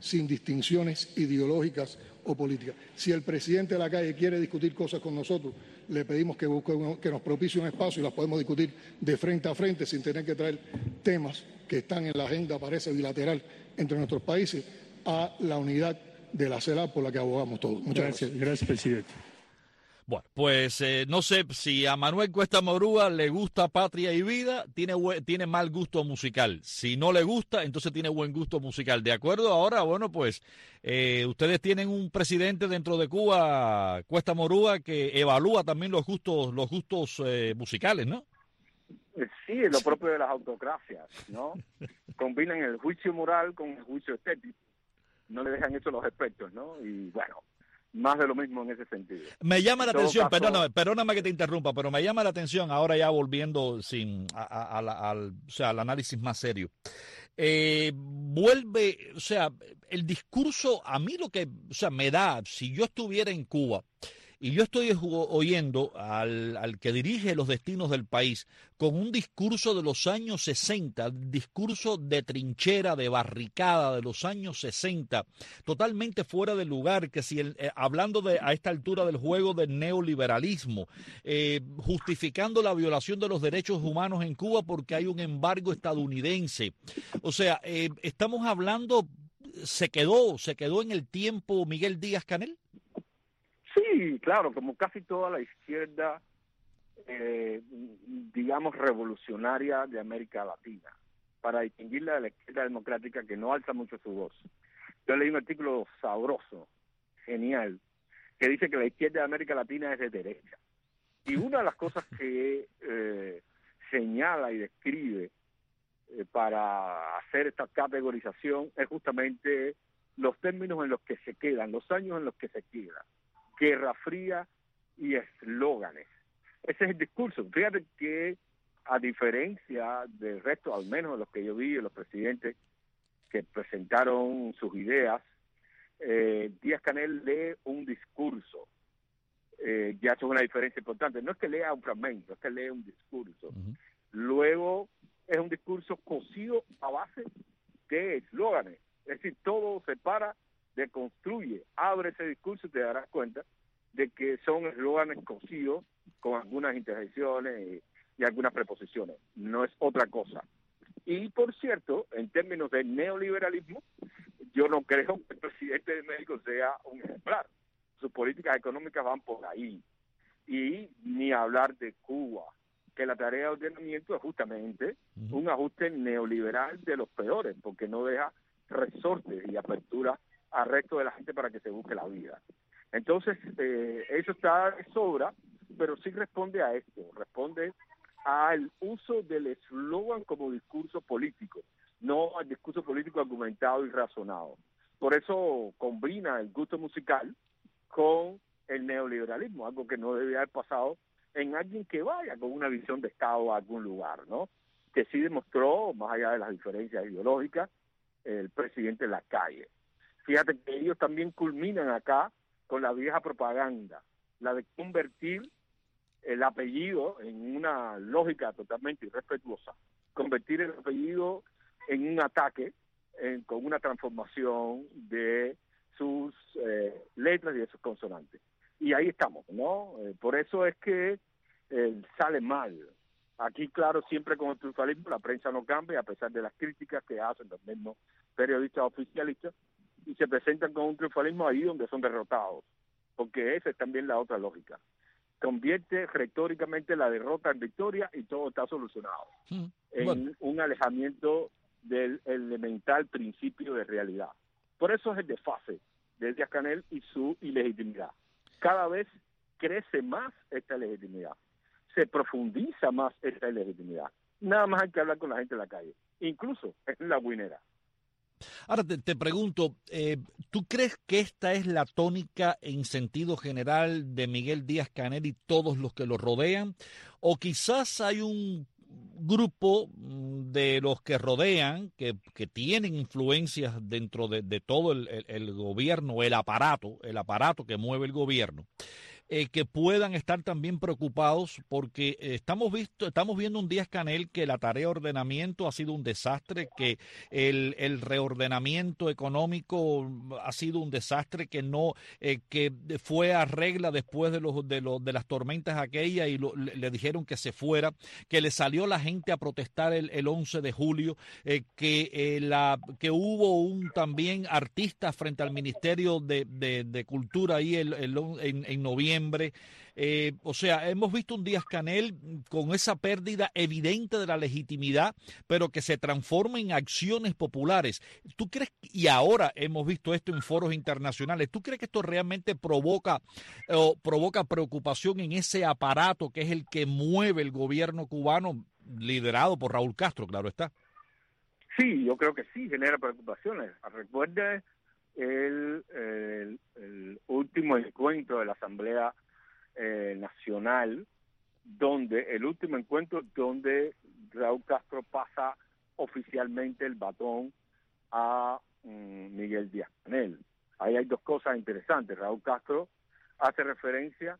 sin distinciones ideológicas o políticas. Si el presidente de la calle quiere discutir cosas con nosotros, le pedimos que, busque un, que nos propicie un espacio y las podemos discutir de frente a frente sin tener que traer temas que están en la agenda, parece bilateral, entre nuestros países, a la unidad de la CELAC por la que abogamos todos. Muchas gracias. Gracias, gracias presidente. Bueno, pues eh, no sé si a Manuel Cuesta Morúa le gusta Patria y Vida, tiene, tiene mal gusto musical. Si no le gusta, entonces tiene buen gusto musical. ¿De acuerdo? Ahora, bueno, pues eh, ustedes tienen un presidente dentro de Cuba, Cuesta Morúa, que evalúa también los gustos, los gustos eh, musicales, ¿no? Sí, es lo propio de las autocracias, ¿no? Combinan el juicio moral con el juicio estético. No le dejan eso a los expertos, ¿no? Y bueno, más de lo mismo en ese sentido. Me llama la atención, caso, perdóname, perdóname que te interrumpa, pero me llama la atención, ahora ya volviendo sin a, a, a, al, o sea, al análisis más serio. Eh, vuelve, o sea, el discurso, a mí lo que, o sea, me da, si yo estuviera en Cuba, y yo estoy oyendo al, al que dirige los destinos del país con un discurso de los años sesenta, discurso de trinchera, de barricada de los años sesenta, totalmente fuera de lugar, que si el, eh, hablando de a esta altura del juego del neoliberalismo, eh, justificando la violación de los derechos humanos en Cuba porque hay un embargo estadounidense. O sea, eh, estamos hablando, se quedó, se quedó en el tiempo Miguel Díaz-Canel. Sí, claro, como casi toda la izquierda, eh, digamos, revolucionaria de América Latina, para distinguirla de la izquierda democrática que no alza mucho su voz. Yo leí un artículo sabroso, genial, que dice que la izquierda de América Latina es de derecha. Y una de las cosas que eh, señala y describe eh, para hacer esta categorización es justamente los términos en los que se quedan, los años en los que se quedan. Guerra Fría y eslóganes. Ese es el discurso. Fíjate que, a diferencia del resto, al menos de los que yo vi, de los presidentes que presentaron sus ideas, eh, Díaz-Canel lee un discurso. Eh, ya eso es una diferencia importante. No es que lea un fragmento, es que lee un discurso. Uh-huh. Luego, es un discurso cosido a base de eslóganes. Es decir, todo se para, deconstruye, abre ese discurso y te darás cuenta de que son eslóganes cosidos con algunas interjecciones y, y algunas preposiciones. No es otra cosa. Y, por cierto, en términos de neoliberalismo, yo no creo que el presidente de México sea un ejemplar. Sus políticas económicas van por ahí. Y ni hablar de Cuba, que la tarea de ordenamiento es justamente uh-huh. un ajuste neoliberal de los peores, porque no deja resortes y apertura al resto de la gente para que se busque la vida. Entonces, eh, eso está de sobra, pero sí responde a esto, responde al uso del eslogan como discurso político, no al discurso político argumentado y razonado. Por eso combina el gusto musical con el neoliberalismo, algo que no debe haber pasado en alguien que vaya con una visión de Estado a algún lugar, ¿no? Que sí demostró, más allá de las diferencias ideológicas, el presidente en la calle. Fíjate que ellos también culminan acá con la vieja propaganda, la de convertir el apellido en una lógica totalmente irrespetuosa, convertir el apellido en un ataque, en, con una transformación de sus eh, letras y de sus consonantes. Y ahí estamos, ¿no? Eh, por eso es que eh, sale mal. Aquí, claro, siempre con el triunfalismo la prensa no cambia, a pesar de las críticas que hacen los mismos periodistas oficialistas, y se presentan con un triunfalismo ahí donde son derrotados, porque esa es también la otra lógica. Convierte retóricamente la derrota en victoria y todo está solucionado, mm, en bueno. un alejamiento del elemental principio de realidad. Por eso es el desfase de Díaz-Canel y su ilegitimidad. Cada vez crece más esta legitimidad, se profundiza más esta ilegitimidad. Nada más hay que hablar con la gente en la calle, incluso en la guinera. Ahora te, te pregunto, eh, ¿tú crees que esta es la tónica en sentido general de Miguel Díaz-Canel y todos los que lo rodean? ¿O quizás hay un grupo de los que rodean, que, que tienen influencias dentro de, de todo el, el, el gobierno, el aparato, el aparato que mueve el gobierno, eh, que puedan estar también preocupados porque eh, estamos, visto, estamos viendo un Díaz-Canel que la tarea de ordenamiento ha sido un desastre, que el, el reordenamiento económico ha sido un desastre, que no eh, que fue a regla después de los de los de las tormentas aquellas y lo, le, le dijeron que se fuera, que le salió la gente a protestar el, el once de julio, eh, que eh, la que hubo un también artista frente al Ministerio de, de, de Cultura ahí el, el, en, en noviembre. Eh, o sea, hemos visto un Díaz-Canel con esa pérdida evidente de la legitimidad, pero que se transforma en acciones populares. ¿Tú crees, y ahora hemos visto esto en foros internacionales, ¿tú crees que esto realmente provoca, eh, provoca preocupación en ese aparato que es el que mueve el gobierno cubano, liderado por Raúl Castro, claro está? Sí, yo creo que sí, genera preocupaciones. Recuerde el, el, el último encuentro de la Asamblea eh, Nacional, donde el último encuentro donde Raúl Castro pasa oficialmente el batón a um, Miguel Díaz-Canel. Ahí hay dos cosas interesantes. Raúl Castro hace referencia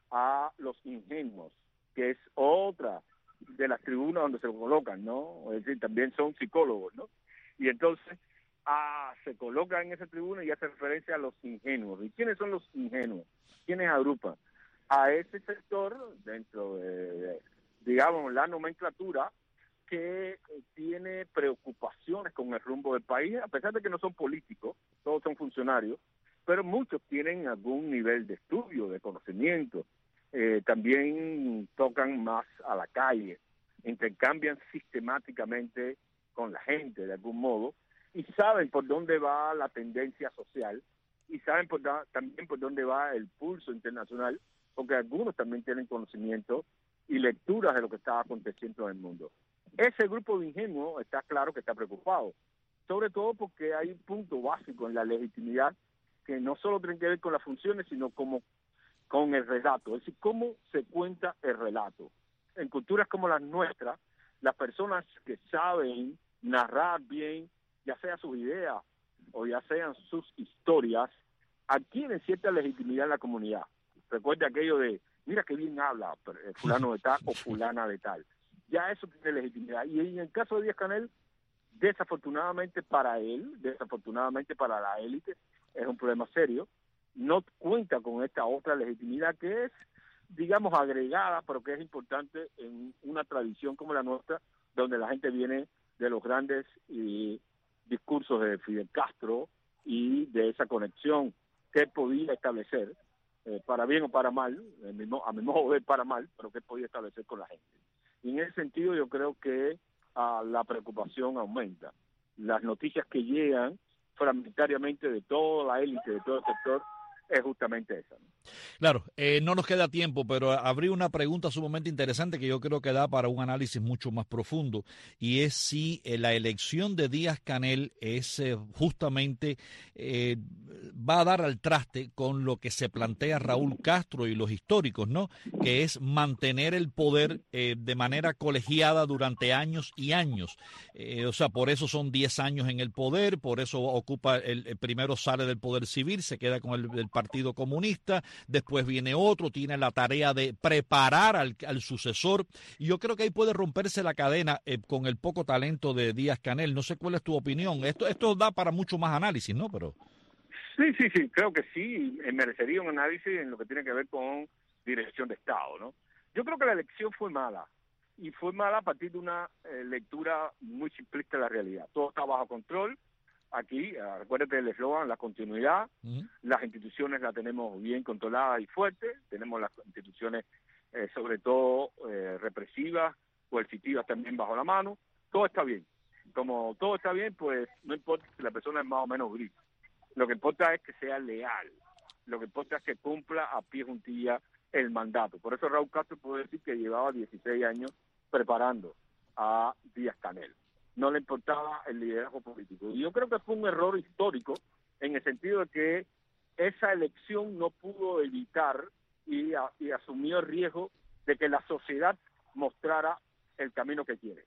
a los ingenuos, que es otra de las tribunas donde se colocan, ¿no? Es decir, también son psicólogos, ¿no? Y entonces ah, se coloca en esa tribuna y hace referencia a los ingenuos. ¿Y quiénes son los ingenuos? ¿Quiénes agrupan? A ese sector dentro de, de digamos, la nomenclatura que eh, tiene preocupaciones con el rumbo del país, a pesar de que no son políticos, todos son funcionarios, pero muchos tienen algún nivel de estudio, de conocimiento. Eh, también tocan más a la calle, intercambian sistemáticamente con la gente de algún modo y saben por dónde va la tendencia social y saben por da, también por dónde va el pulso internacional, porque algunos también tienen conocimiento y lecturas de lo que está aconteciendo en el mundo. Ese grupo de ingenuos está claro que está preocupado, sobre todo porque hay un punto básico en la legitimidad que no solo tiene que ver con las funciones, sino como con el relato, es decir, cómo se cuenta el relato. En culturas como las nuestras, las personas que saben narrar bien, ya sea sus ideas o ya sean sus historias, adquieren cierta legitimidad en la comunidad. Recuerda aquello de, mira qué bien habla fulano de tal o fulana de tal. Ya eso tiene legitimidad. Y en el caso de Díaz-Canel, desafortunadamente para él, desafortunadamente para la élite, es un problema serio. No cuenta con esta otra legitimidad que es, digamos, agregada, pero que es importante en una tradición como la nuestra, donde la gente viene de los grandes eh, discursos de Fidel Castro y de esa conexión que podía establecer, eh, para bien o para mal, a mi, a mi modo de ver para mal, pero que podía establecer con la gente. Y en ese sentido yo creo que uh, la preocupación aumenta. Las noticias que llegan fragmentariamente de toda la élite, de todo el sector, es justamente esa, ¿no? Claro, eh, no nos queda tiempo, pero habría una pregunta sumamente interesante que yo creo que da para un análisis mucho más profundo, y es si eh, la elección de Díaz-Canel es eh, justamente eh, va a dar al traste con lo que se plantea Raúl Castro y los históricos, ¿no? Que es mantener el poder eh, de manera colegiada durante años y años. Eh, o sea, por eso son diez años en el poder, por eso ocupa el, el primero sale del poder civil, se queda con el, el Partido Comunista, después viene otro, tiene la tarea de preparar al, al sucesor, y yo creo que ahí puede romperse la cadena eh, con el poco talento de Díaz-Canel. No sé cuál es tu opinión. Esto esto da para mucho más análisis, ¿no? Pero sí, sí, sí, creo que sí, merecería un análisis en lo que tiene que ver con dirección de Estado, ¿no? Yo creo que la elección fue mala, y fue mala a partir de una eh, lectura muy simplista de la realidad. Todo está bajo control. Aquí, uh, acuérdate del eslogan, la continuidad, uh-huh. Las instituciones las tenemos bien controladas y fuertes, tenemos las instituciones eh, sobre todo eh, represivas, coercitivas también bajo la mano, todo está bien. Como todo está bien, pues no importa si la persona es más o menos gris, lo que importa es que sea leal, lo que importa es que cumpla a pie juntilla el mandato. Por eso Raúl Castro puede decir que llevaba dieciséis años preparando a Díaz-Canel. No le importaba el liderazgo político. Y yo creo que fue un error histórico en el sentido de que esa elección no pudo evitar y, a, y asumió el riesgo de que la sociedad mostrara el camino que quiere.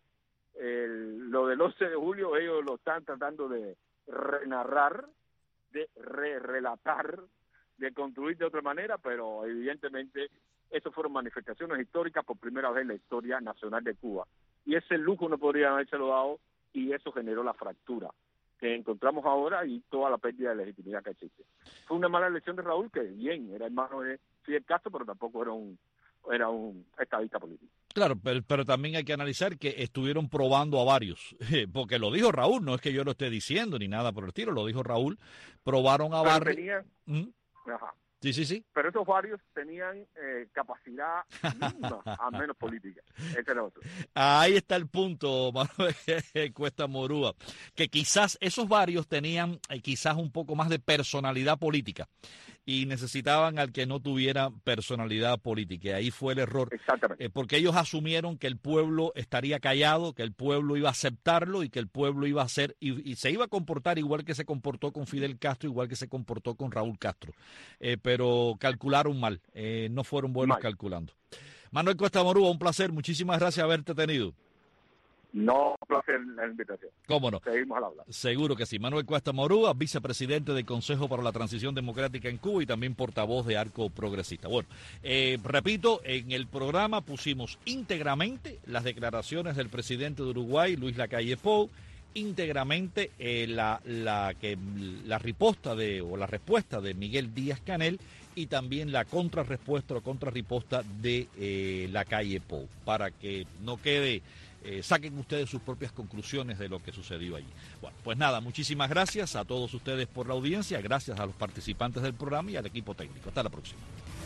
El, lo del once de julio ellos lo están tratando de renarrar, de re-relatar, de construir de otra manera, pero evidentemente esas fueron manifestaciones históricas por primera vez en la historia nacional de Cuba. Y ese lujo no podría habérselo dado, y eso generó la fractura que encontramos ahora y toda la pérdida de legitimidad que existe. Fue una mala elección de Raúl, que bien, era hermano de Fidel Castro, pero tampoco era un era un estadista político. Claro, pero, pero también hay que analizar que estuvieron probando a varios, porque lo dijo Raúl, no es que yo lo esté diciendo ni nada por el estilo, lo dijo Raúl, probaron a varios. ¿Mm? Ajá. Sí, sí, sí. Pero esos varios tenían eh, capacidad mínima, al menos política. Ese era otro. Ahí está el punto, Manuel Cuesta Morúa, que quizás esos varios tenían eh, quizás un poco más de personalidad política y necesitaban al que no tuviera personalidad política. Y ahí fue el error. Exactamente. Eh, porque ellos asumieron que el pueblo estaría callado, que el pueblo iba a aceptarlo y que el pueblo iba a hacer y, y se iba a comportar igual que se comportó con Fidel Castro, igual que se comportó con Raúl Castro. Eh, pero calcularon mal, eh, no fueron buenos mal. calculando. Manuel Cuesta Morúa, un placer, muchísimas gracias por haberte tenido. No, un placer la invitación. ¿Cómo no? Seguimos al habla. Seguro que sí. Manuel Cuesta Morúa, vicepresidente del Consejo para la Transición Democrática en Cuba y también portavoz de Arco Progresista. Bueno, eh, repito, en el programa pusimos íntegramente las declaraciones del presidente de Uruguay, Luis Lacalle Pou, íntegramente eh, la, la, que, la riposta de, o la respuesta de Miguel Díaz-Canel y también la contrarrespuesta o contrarriposta de eh, Lacalle Pou, para que no quede, eh, saquen ustedes sus propias conclusiones de lo que sucedió allí. Bueno, pues nada, muchísimas gracias a todos ustedes por la audiencia, gracias a los participantes del programa y al equipo técnico. Hasta la próxima.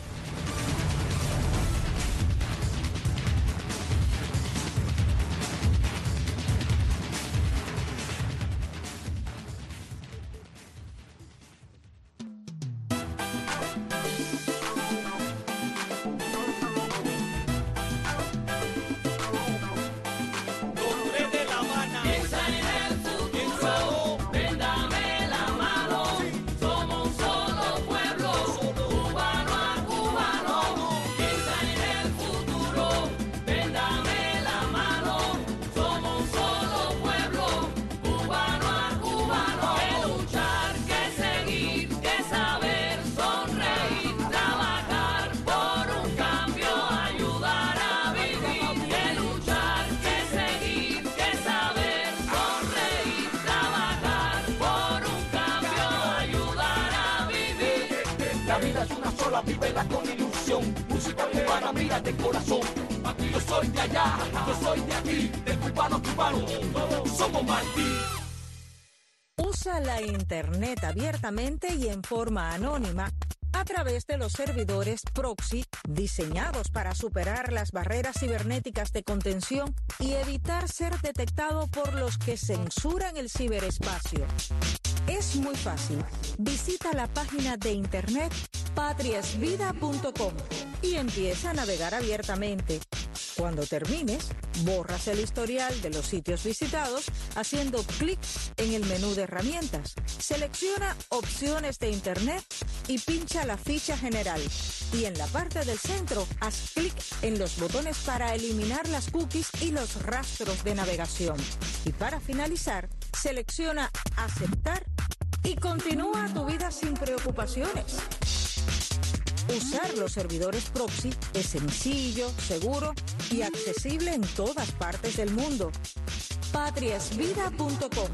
Vívela con ilusión, música cubana, mira de corazón. Aquí yo soy de allá, yo soy de aquí, de cubano cubano, todos somos Martí. Usa la internet abiertamente y en forma anónima a través de los servidores proxy diseñados para superar las barreras cibernéticas de contención y evitar ser detectado por los que censuran el ciberespacio. Es muy fácil. Visita la página de internet patriasvida punto com y empieza a navegar abiertamente. Cuando termines, borras el historial de los sitios visitados haciendo clic en el menú de herramientas. Selecciona opciones de internet y pincha la ficha general. Y en la parte del centro, haz clic en los botones para eliminar las cookies y los rastros de navegación. Y para finalizar, selecciona aceptar y continúa tu vida sin preocupaciones. Usar los servidores proxy es sencillo, seguro y accesible en todas partes del mundo. patriasvida punto com.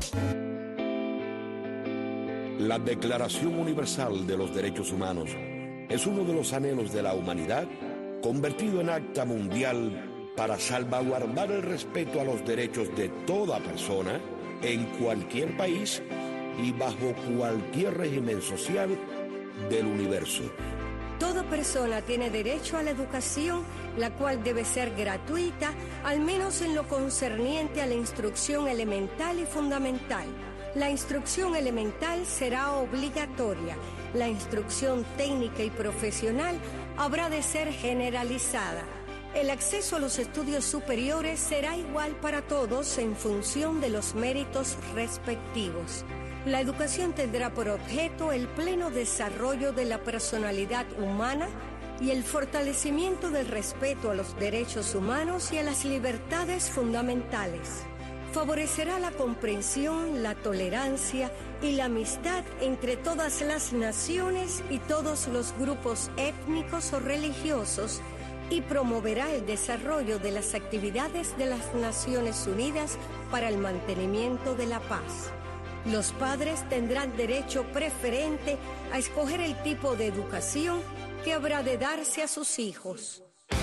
La Declaración Universal de los Derechos Humanos es uno de los anhelos de la humanidad convertido en acta mundial para salvaguardar el respeto a los derechos de toda persona en cualquier país y bajo cualquier régimen social del universo. Toda persona tiene derecho a la educación, la cual debe ser gratuita, al menos en lo concerniente a la instrucción elemental y fundamental. La instrucción elemental será obligatoria. La instrucción técnica y profesional habrá de ser generalizada. El acceso a los estudios superiores será igual para todos en función de los méritos respectivos. La educación tendrá por objeto el pleno desarrollo de la personalidad humana y el fortalecimiento del respeto a los derechos humanos y a las libertades fundamentales. favorecerá la comprensión, la tolerancia y la amistad entre todas las naciones y todos los grupos étnicos o religiosos y promoverá el desarrollo de las actividades de las Naciones Unidas para el mantenimiento de la paz. Los padres tendrán derecho preferente a escoger el tipo de educación que habrá de darse a sus hijos.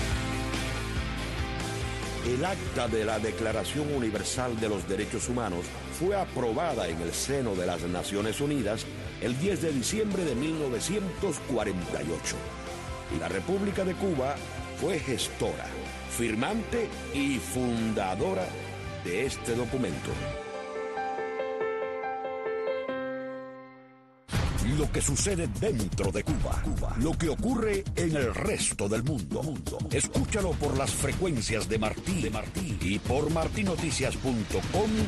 El acta de la Declaración Universal de los Derechos Humanos fue aprobada en el seno de las Naciones Unidas el diez de diciembre de mil novecientos cuarenta y ocho. Y la República de Cuba fue gestora, firmante y fundadora de este documento. Lo que sucede dentro de Cuba, Cuba, lo que ocurre en el resto del mundo. mundo. Escúchalo por las frecuencias de Martí, de Martí y por martinoticias punto com